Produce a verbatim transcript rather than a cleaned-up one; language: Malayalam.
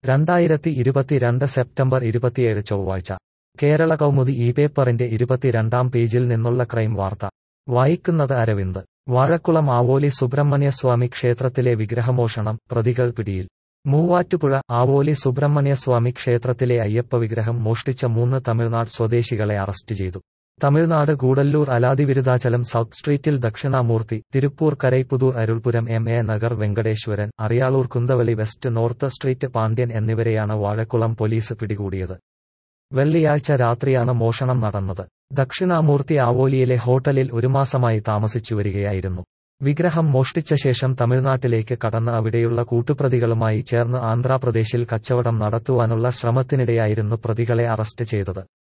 രണ്ടായിരത്തി ഇരുപത്തിരണ്ട് സെപ്റ്റംബർ ഇരുപത്തിയേഴ് ചൊവ്വാഴ്ച കേരള കൗമുദി ഈ പേപ്പറിന്റെ ഇരുപത്തിരണ്ടാം പേജിൽ നിന്നുള്ള ക്രൈം വാർത്ത വായിക്കുന്നത് അരവിന്ദ്. വാഴക്കുളം ആവോലി സുബ്രഹ്മണ്യസ്വാമി ക്ഷേത്രത്തിലെ വിഗ്രഹമോഷണം, പ്രതികൾ പിടിയിൽ. മൂവാറ്റുപുഴ ആവോലി സുബ്രഹ്മണ്യസ്വാമി ക്ഷേത്രത്തിലെ അയ്യപ്പ വിഗ്രഹം മോഷ്ടിച്ച മൂന്ന് തമിഴ്നാട് സ്വദേശികളെ അറസ്റ്റ് ചെയ്തു. തമിഴ്നാട് ഗൂഡല്ലൂർ അലാതിവിരുദാചലം സൗത്ത് സ്ട്രീറ്റിൽ Dakshinamurthy, Tiruppur Karaipudur Arulpuram M A Nagar Venkateswaran, Ariyalur Kunthavali west north street Pandian എന്നിവരെയാണ് വാഴക്കുളം പോലീസ് പിടികൂടിയത്. വെള്ളിയാഴ്ച രാത്രിയാണ് മോഷണം നടന്നത്. ദക്ഷിണാമൂർത്തി ആവോലിയിലെ ഹോട്ടലിൽ ഒരു മാസമായി താമസിച്ചുവരികയായിരുന്നു. വിഗ്രഹം മോഷ്ടിച്ച ശേഷം തമിഴ്നാട്ടിലേക്ക് കടന്ന് അവിടെയുള്ള കൂട്ടുപ്രതികളുമായി ചേർന്ന് ആന്ധ്രാപ്രദേശിൽ കച്ചവടം നടത്തുവാനുള്ള ശ്രമത്തിനിടെയായിരുന്നു പ്രതികളെ അറസ്റ്റ് ചെയ്തത്.